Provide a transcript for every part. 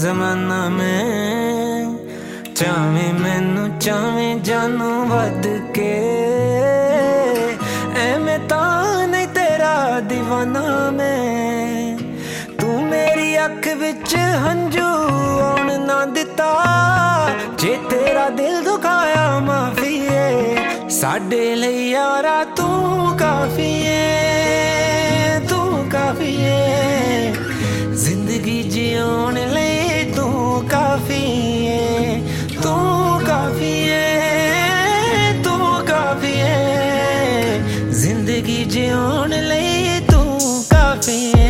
जमाना मैं चावे मैनू चावे जानू वध के एवें तां नहीं तेरा दीवाना मैं। तू मेरी अख विच हंजू आउण ना दिता, जे तेरा दिल दुखाया माफी है। साडे लई यारा तू काफी है, तू काफी है। जिंदगी जियोण लई तू काफी है, तू काफी है, तू काफी है। जिंदगी जियोण लई तू काफी है।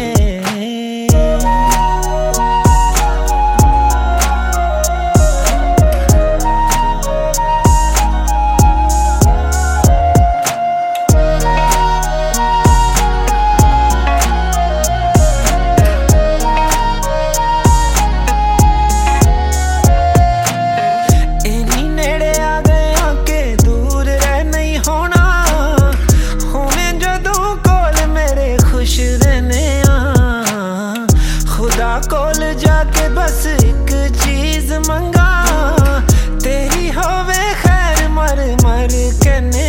कोल जाके बस एक चीज मंगा, तेरी होवे खैर मर मर कहने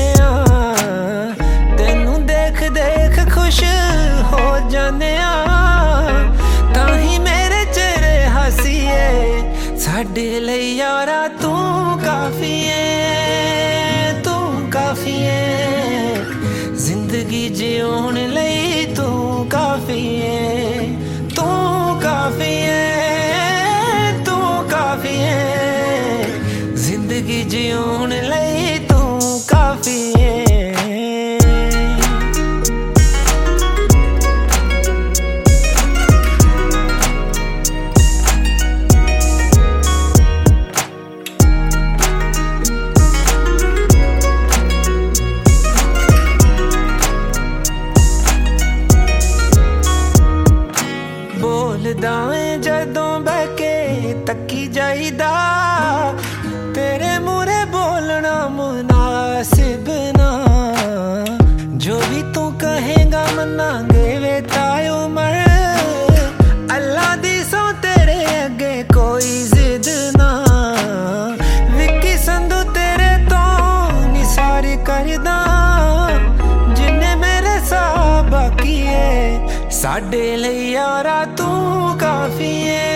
तेनू देख देख खुश हो जाने ताही मेरे चेहरे हसी है। साडे लई यारा तू काफी है, तू काफी है। जिंदगी जियोण लई तू काफी है, तू काफी है, तू काफी है। जिंदगी जियोण लई तू काफी है। बोलदां जदों बह के तकी जाईदा, तेरे मूरे बोलना मुनासिब ना। जो भी तू कहेगा मनांगे वे तायो मर, अल्लाह दी सौ तेरे अगे कोई जिद ना। विक्की संधू तेरे तो निसार करदा, जिन्ने मेरे साथ बाकी है। साडे लई यारा तू काफी है।